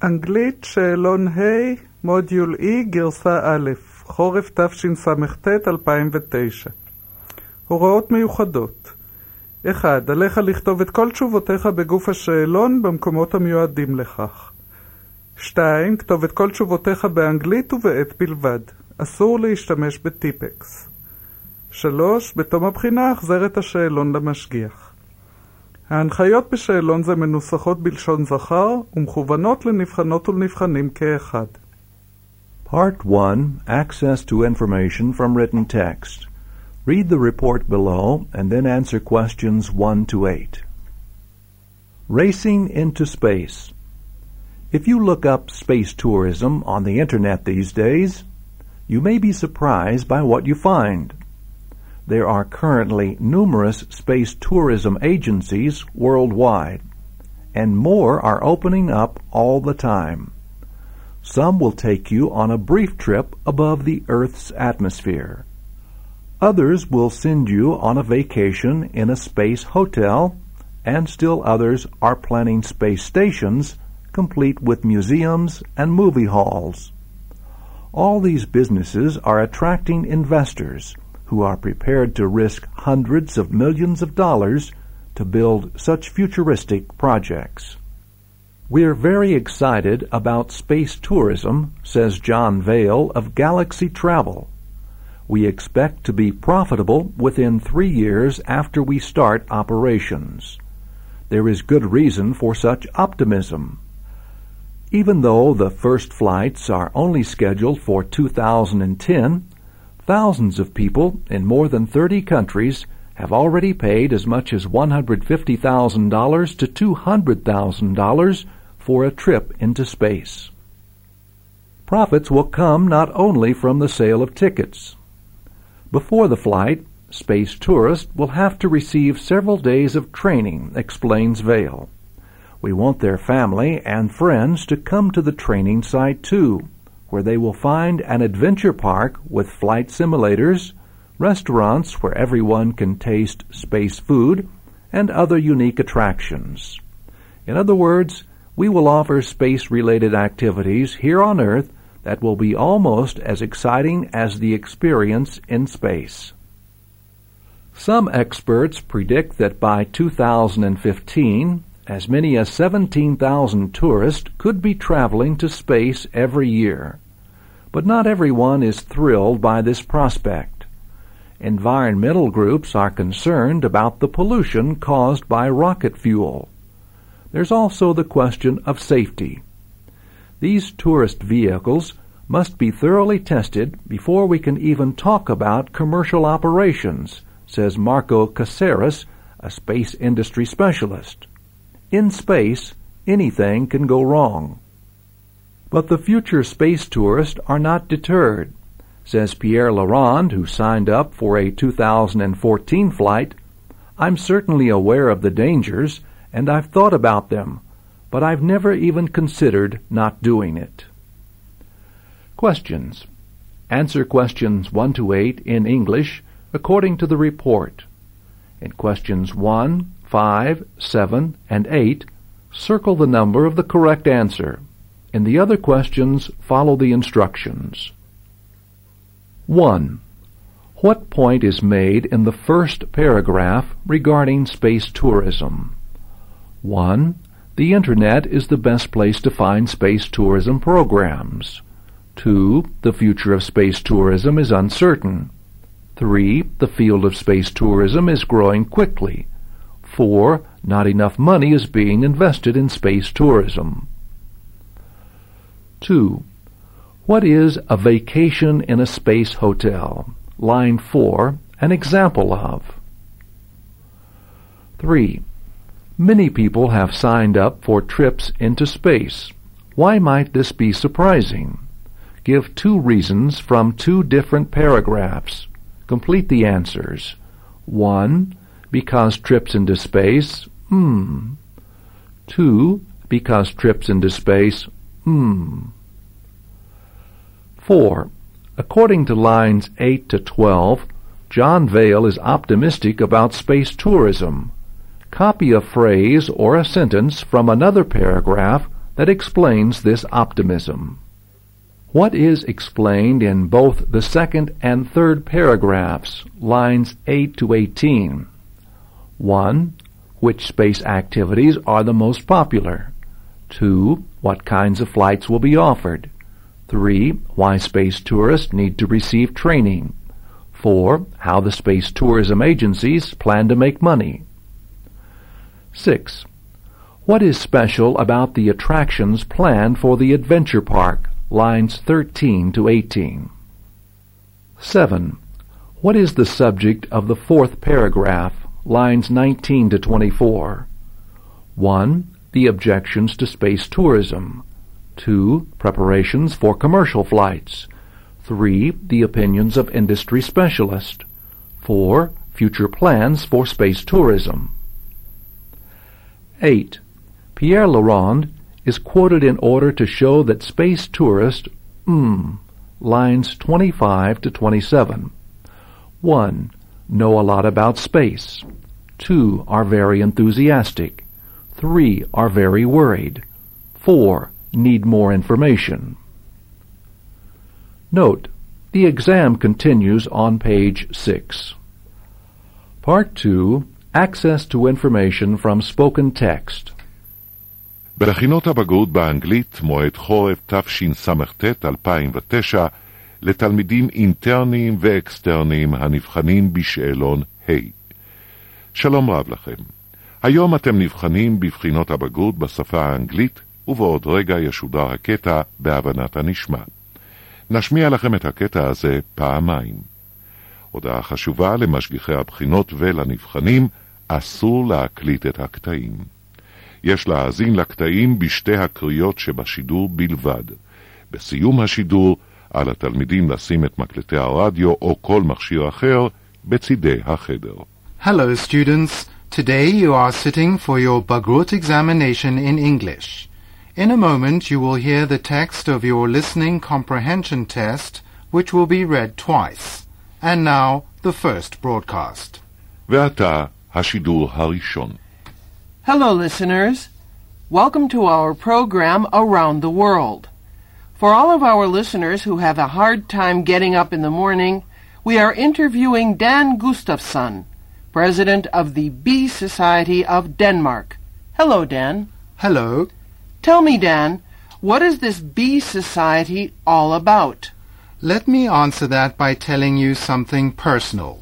אנגלית, שאלון ה', מודיול E, גרסה א', חורף תשס"ט 2009. הוראות מיוחדות. 1. עליך לכתוב את כל תשובותיך בגוף השאלון במקומות המיועדים לכך. 2. כתוב את כל תשובותיך באנגלית ובעת בלבד. אסור להשתמש בטיפקס. 3. בתום הבחינה החזר את השאלון למשגיח. ההנחיות בשאלון זה מנוסחות בלשון זכר ומכוונות לנבחנות ולנבחנים כאחד. Part 1. Access to information from written text. Read the report below and then answer questions 1 to 8. Racing into space. If you look up space tourism on the internet these days, you may be surprised by what you find. There are currently numerous space tourism agencies worldwide, and more are opening up all the time. Some will take you on a brief trip above the Earth's atmosphere. Others will send you on a vacation in a space hotel, and still others are planning space stations complete with museums and movie halls. All these businesses are attracting investors who are prepared to risk hundreds of millions of dollars to build such futuristic projects. We're very excited about space tourism, says John Vale of Galaxy Travel. We expect to be profitable within 3 years after we start operations. There is good reason for such optimism. Even though the first flights are only scheduled for 2010, thousands of people in more than 30 countries have already paid as much as $150,000 to $200,000 for a trip into space. Profits will come not only from the sale of tickets. Before the flight, space tourists will have to receive several days of training, explains Vale. We want their family and friends to come to the training site too, where they will find an adventure park with flight simulators, restaurants where everyone can taste space food, and other unique attractions. In other words, we will offer space-related activities here on Earth that will be almost as exciting as the experience in space. Some experts predict that by 2015, as many as 17,000 tourists could be traveling to space every year. But not everyone is thrilled by this prospect. Environmental groups are concerned about the pollution caused by rocket fuel. There's also the question of safety. These tourist vehicles must be thoroughly tested before we can even talk about commercial operations, says Marco Caceres, a space industry specialist. In space, anything can go wrong. But the future space tourists are not deterred, says Pierre Laurent, who signed up for a 2014 flight. I'm certainly aware of the dangers, and I've thought about them, but I've never even considered not doing it. Questions. Answer questions 1 to 8 in English according to the report. In questions 1, 5, 7, and 8, circle the number of the correct answer. In the other questions, follow the instructions. 1. What point is made in the first paragraph regarding space tourism? 1. The Internet is the best place to find space tourism programs. 2. The future of space tourism is uncertain. 3. The field of space tourism is growing quickly. 4. Not enough money is being invested in space tourism. 2. What is a vacation in a space hotel? Line 4, an example of. 3. Many people have signed up for trips into space. Why might this be surprising? Give 2 reasons from 2 different paragraphs. Complete the answers. 1. Because trips into space, 2. Because trips into space, 4. According to lines 8 to 12, John Vale is optimistic about space tourism. Copy a phrase or a sentence from another paragraph that explains this optimism. What is explained in both the second and third paragraphs, lines 8 to 18? 1. Which space activities are the most popular? 2. What kinds of flights will be offered? 3. Why space tourists need to receive training. 4. How the space tourism agencies plan to make money. 6. What is special about the attractions planned for the adventure park? Lines 13 to 18. 7. What is the subject of the fourth paragraph? Lines 19 to 24. 1. The objections to space tourism. 2. Preparations for commercial flights. 3. The opinions of industry specialists. 4. Future plans for space tourism. 8. Pierre Laurent is quoted in order to show that space tourists, lines 25 to 27. 1. Know a lot about space. 2. Are very enthusiastic. 3. Are very worried. 4. Need more information. Note, the exam continues on page 6. Part 2, Access to Information from Spoken Text. בבחינות הבגרות באנגלית מועד חורף תשס"ט 2009 לתלמידים אינטרניים ואקסטרניים הנבחנים בשאלון ה'. שלום רב לכם. היום אתם נבחנים בבחינות הבגרות בשפה האנגלית, ובעוד רגע ישודר הקטע בהבנת הנשמע. נשמיע לכם את הקטע הזה פעמיים. הודעה חשובה למשגיחי הבחינות ולנבחנים, אסור להקליט את הקטעים. יש להאזין לקטעים בשתי הקריאות שבשידור בלבד. בסיום השידור, על התלמידים לשים את מקלטי הרדיו או כל מכשיר אחר בצידי החדר. Hello students, today you are sitting for your Bagrut examination in English. In a moment you will hear the text of your listening comprehension test, which will be read twice. And now, the first broadcast. ועתה, השידור הראשון. Hello, listeners. Welcome to our program Around the World. For all of our listeners who have a hard time getting up in the morning, we are interviewing Dan Gustafsson, president of the Bee Society of Denmark. Hello, Dan. Hello. Tell me, Dan, what is this Bee Society all about? Let me answer that by telling you something personal.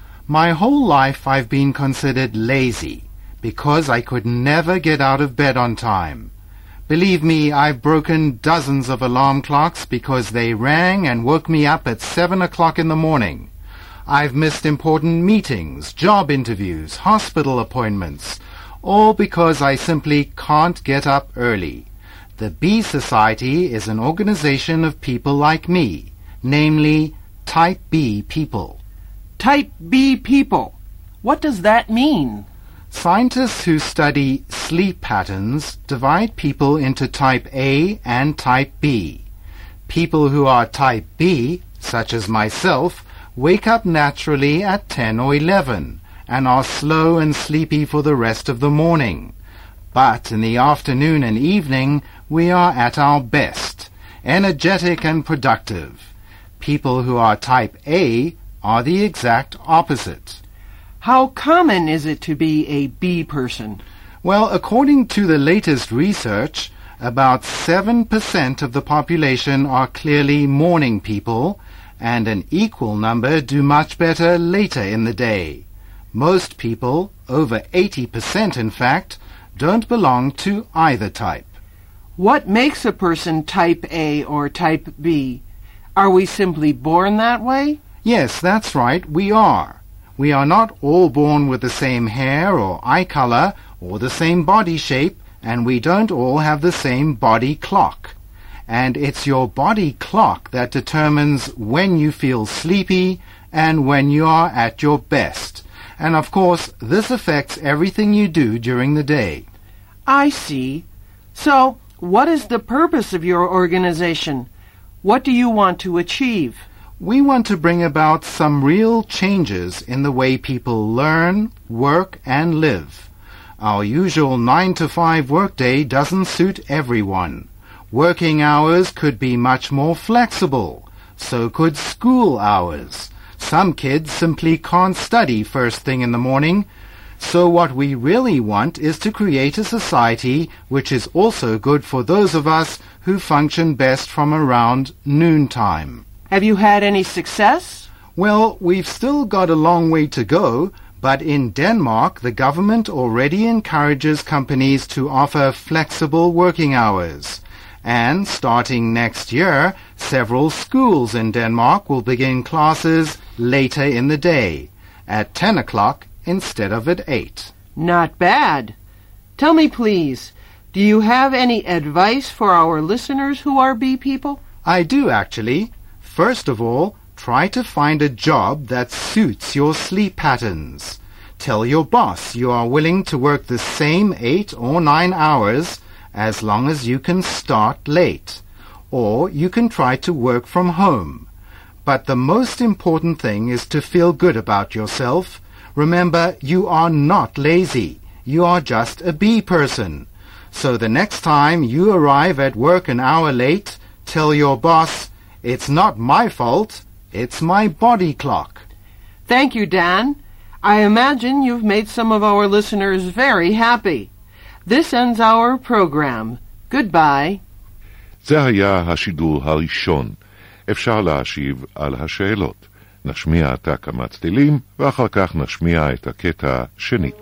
My whole life I've been considered lazy because I could never get out of bed on time. Believe me, I've broken dozens of alarm clocks because they rang and woke me up at 7 o'clock in the morning. I've missed important meetings, job interviews, hospital appointments, all because I simply can't get up early. The Bee Society is an organization of people like me, namely Type B people. Type B people. What does that mean? Scientists who study sleep patterns divide people into Type A and Type B. People who are Type B, such as myself, wake up naturally at 10 or 11 and are slow and sleepy for the rest of the morning. But in the afternoon and evening, we are at our best, energetic and productive. People who are Type A are the exact opposite. How common is it to be a bee person? Well, according to the latest research, about 7% of the population are clearly morning people, and an equal number do much better later in the day. Most people, over 80% in fact, don't belong to either type. What makes a person Type A or Type B? Are we simply born that way? Yes, that's right, we are. We are not all born with the same hair or eye color or the same body shape, and we don't all have the same body clock. And it's your body clock that determines when you feel sleepy and when you are at your best. And of course, this affects everything you do during the day. I see. So, what is the purpose of your organization? What do you want to achieve? We want to bring about some real changes in the way people learn, work, and live. Our usual 9-to-5 workday doesn't suit everyone. Working hours could be much more flexible. So could school hours. Some kids simply can't study first thing in the morning. So what we really want is to create a society which is also good for those of us who function best from around noontime. Have you had any success? Well, we've still got a long way to go, but in Denmark the government already encourages companies to offer flexible working hours. And starting next year, several schools in Denmark will begin classes later in the day, at 10 o'clock instead of at 8. Not bad. Tell me, please, do you have any advice for our listeners who are bee people? I do, actually. First of all, try to find a job that suits your sleep patterns. Tell your boss you are willing to work the same 8 or 9 hours as long as you can start late, or you can try to work from home. But the most important thing is to feel good about yourself. Remember, you are not lazy. You are just a bee person. So the next time you arrive at work an hour late, tell your boss, "It's not my fault. It's my body clock." Thank you, Dan. I imagine you've made some of our listeners very happy. This ends our program. Goodbye. זה היה השידור הראשון. אפשר להשיב על השאלות. נשמיע עתה כמה צלילים, ואחר כך נשמיע את הקטע שנית.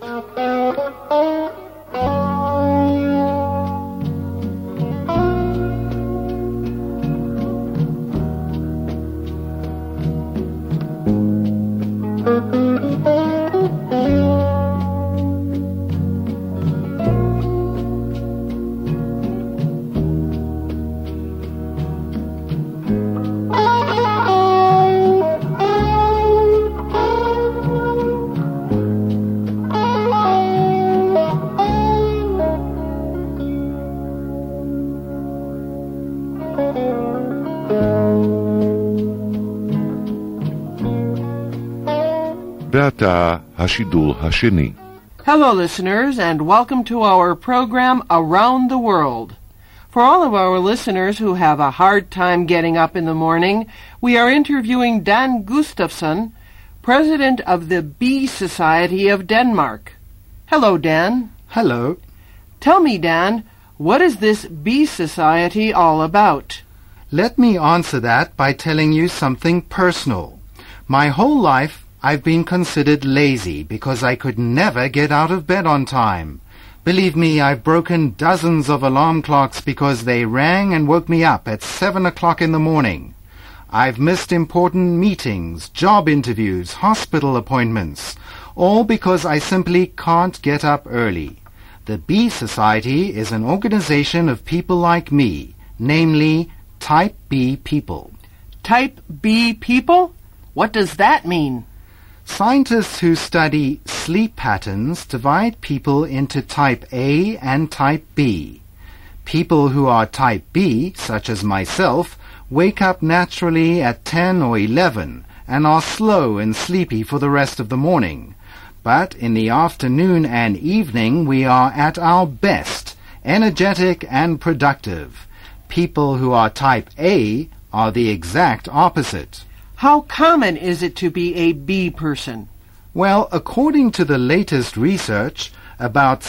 ועתה השידור השני. Hello, listeners, and welcome to our program Around the World. For all of our listeners who have a hard time getting up in the morning, we are interviewing Dan Gustafsson, president of the Bee Society of Denmark. Hello, Dan. Hello. Tell me, Dan, what is this Bee Society all about? Let me answer that by telling you something personal. My whole life, I've been considered lazy because I could never get out of bed on time. Believe me, I've broken dozens of alarm clocks because they rang and woke me up at 7 o'clock in the morning. I've missed important meetings, job interviews, hospital appointments, all because I simply can't get up early. The Bee Society is an organization of people like me, namely Type B people. Type B people? What does that mean? Scientists who study sleep patterns divide people into Type A and Type B. People who are Type B, such as myself, wake up naturally at 10 or 11 and are slow and sleepy for the rest of the morning. But in the afternoon and evening we are at our best, energetic and productive. People who are Type A are the exact opposite. How common is it to be a bee person? Well, according to the latest research, about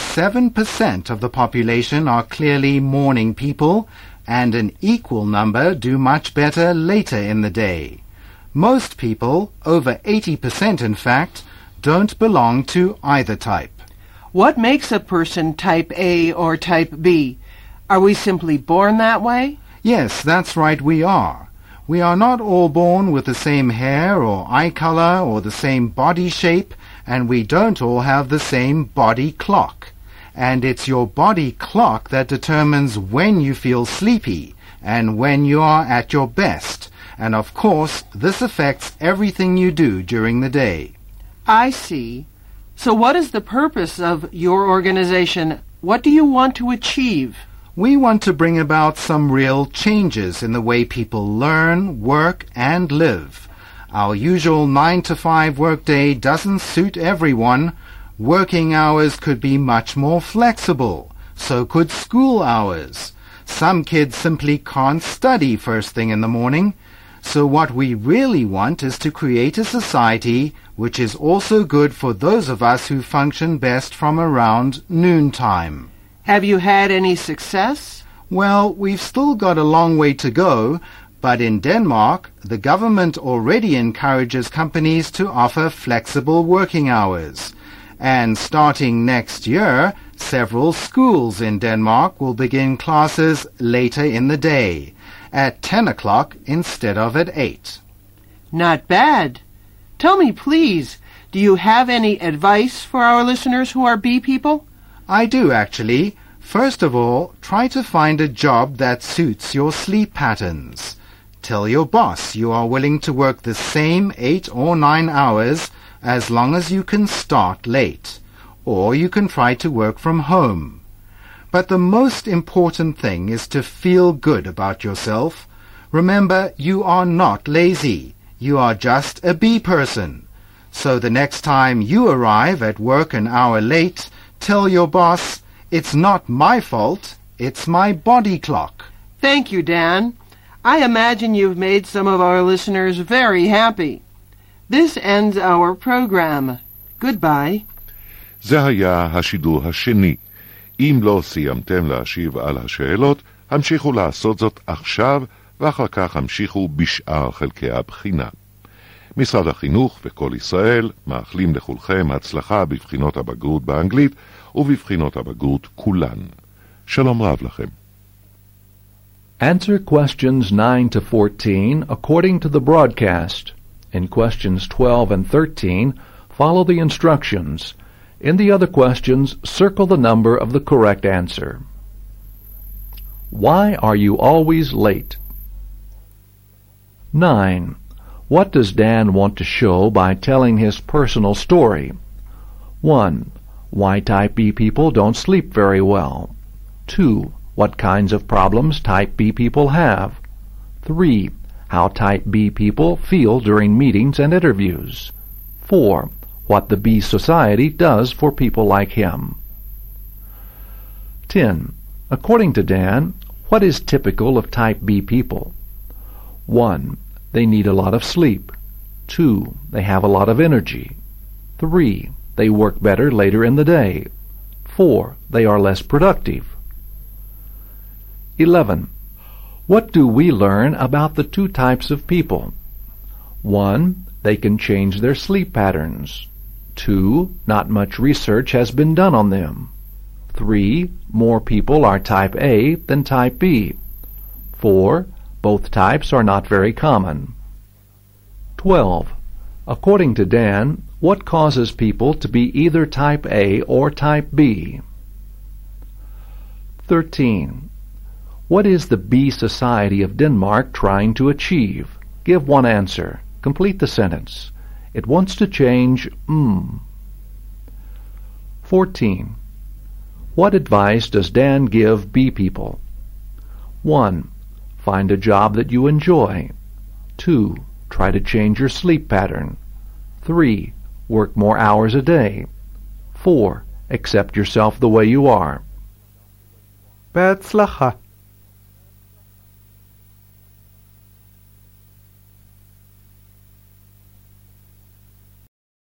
7% of the population are clearly morning people, and an equal number do much better later in the day. Most people, over 80% in fact, don't belong to either type. What makes a person Type A or Type B? Are we simply born that way? Yes, that's right, we are. We are not all born with the same hair or eye color or the same body shape, and we don't all have the same body clock. And it's your body clock that determines when you feel sleepy and when you are at your best. And of course, this affects everything you do during the day. I see. So what is the purpose of your organization? What do you want to achieve? We want to bring about some real changes in the way people learn, work, and live. Our usual 9-to-5 workday doesn't suit everyone. Working hours could be much more flexible. So could school hours. Some kids simply can't study first thing in the morning. So what we really want is to create a society which is also good for those of us who function best from around noontime. Have you had any success? Well, we've still got a long way to go, but in Denmark, the government already encourages companies to offer flexible working hours. And starting next year, several schools in Denmark will begin classes later in the day, at 10 o'clock instead of at 8. Not bad. Tell me, please, do you have any advice for our listeners who are bee people? I do, actually. First of all, try to find a job that suits your sleep patterns. Tell your boss you are willing to work the same 8 or 9 hours as long as you can start late, or you can try to work from home. But the most important thing is to feel good about yourself. Remember, you are not lazy. You are just a bee person. So the next time you arrive at work an hour late, tell your boss, "It's not my fault, it's my body clock." Thank you, Dan. I imagine you've made some of our listeners very happy. This ends our program. Goodbye. זה היה השידור השני. אם לא סיימתם להשיב על השאלות, המשיכו לעשות זאת עכשיו, ואחר כך המשיכו בשאר חלקי הבחינה. משרד החינוך וכל ישראל מאחלים לכולכם הצלחה בבחינות הבגרות באנגלית ובבחינות הבגרות כולן. שלום רב לכם. Answer questions 9 to 14 according to the broadcast. In questions 12 and 13, follow the instructions. In the other questions, circle the number of the correct answer. Why are you always late? 9. What does Dan want to show by telling his personal story? 1. Why Type B people don't sleep very well. 2. What kinds of problems Type B people have. 3. How Type B people feel during meetings and interviews. 4. What the Bee Society does for people like him. 10. According to Dan, what is typical of Type B people? 1. They need a lot of sleep. 2. They have a lot of energy. 3. They work better later in the day. 4. They are less productive. 11. What do we learn about the two types of people? 1. They can change their sleep patterns. 2. Not much research has been done on them. 3. More people are Type A than Type B. 4. Both types are not very common. 12. According to Dan, what causes people to be either Type A or Type B? 13. What is the Bee Society of Denmark trying to achieve? Give one answer. Complete the sentence. It wants to change 14. What advice does Dan give bee people? 1. Find a job that you enjoy. 2. Try to change your sleep pattern. 3. Work more hours a day. 4. Accept yourself the way you are. בהצלחה.